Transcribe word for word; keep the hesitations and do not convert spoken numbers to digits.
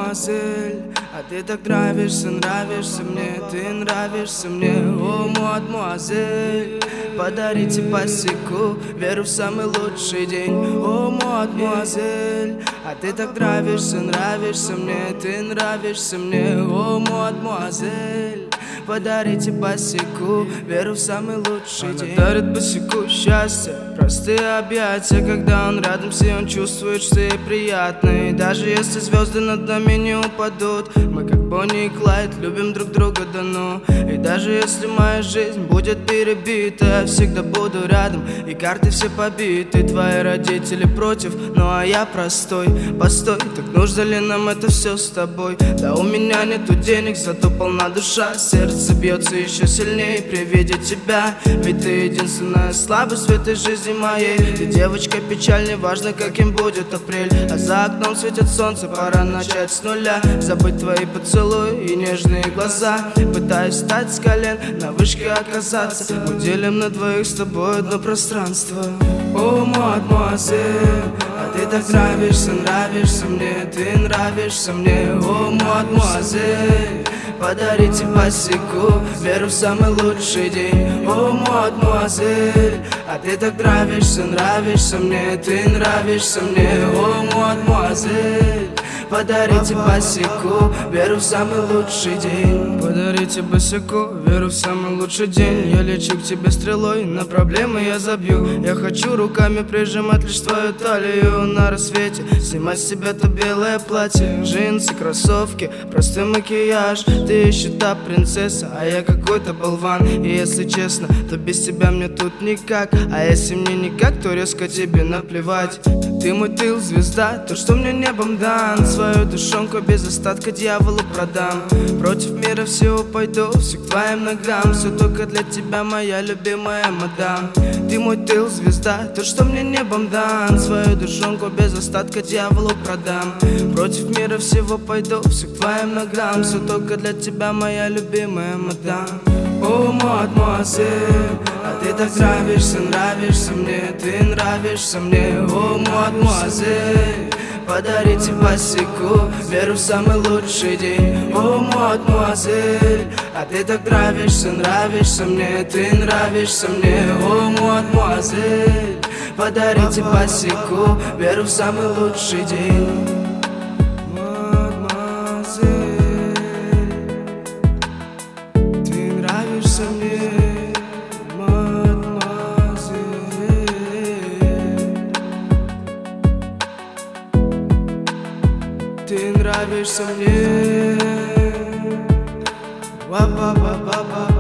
мадмуазель, а ты так нравишься, нравишься мне, ты нравишься мне. О, мадмуазель, подарите босику веру в самый лучший день. О, мадмуазель, а ты так нравишься, нравишься мне, ты нравишься мне. О, мадмуазель, подарите босику веру в самый лучший день. Она дарит босику счастье, простые объятия. Когда он рядом, все он чувствует, что ей приятно. И даже если звезды над нами не упадут, мы как Бонни и Клайд любим друг друга до ну. И даже если моя жизнь будет перебита, я всегда буду рядом, и карты все побиты. Твои родители против, ну а я простой. Постой, так нужно ли нам это все с тобой? Да у меня нету денег, зато полна душа. Сердце бьется еще сильнее при виде тебя, ведь ты единственная слабость в этой жизни моей. Ты девочка печаль, не важно каким будет апрель, а за окном светит солнце, пора начать с нуля. Забыть твои поцелуи и нежные глаза, пытаюсь встать с колен, на вышке оказаться. Мы делим на двоих с тобой одно пространство. О, мадмуазель, а ты так нравишься, нравишься мне, ты нравишься мне. О, мадмуазель, подарите босику веру в самый лучший день. О, мадмуазель, а ты так нравишься, нравишься мне, ты нравишься мне. О, мадмуазель, подарите босику веру в самый лучший день. Подарите босику веру в самый лучший день. Я лечу к тебе стрелой, на проблемы я забью. Я хочу руками прижимать лишь твою талию на рассвете, снимать с себя то белое платье, джинсы, кроссовки, простой макияж. Ты еще та принцесса, а я какой-то болван. И если честно, то без тебя мне тут никак. А если мне никак, то резко тебе наплевать. Ты мой тыл, звезда, то, что мне небом дан. Свою душонку без остатка дьяволу продам. Против мира всего пойду, все к твоим ногам. Все только для тебя, моя любимая мадам. Ты мой тыл, звезда, то, что мне небом дан. Свою душонку без остатка дьяволу продам. Против мира всего пойду, все к твоим ногам. Все только для тебя, моя любимая мадам. О, мадмуазель, а ты так нравишься, нравишься мне, ты нравишься мне. О, мадмуазель, подарите босику веру в самый лучший день. О, мадмуазель, а ты так нравишься, нравишься мне, ты нравишься мне. О, мадмуазель, подарите босику веру в самый лучший день. Ты нравишься мне. Ва-ба-ба-ба-ба.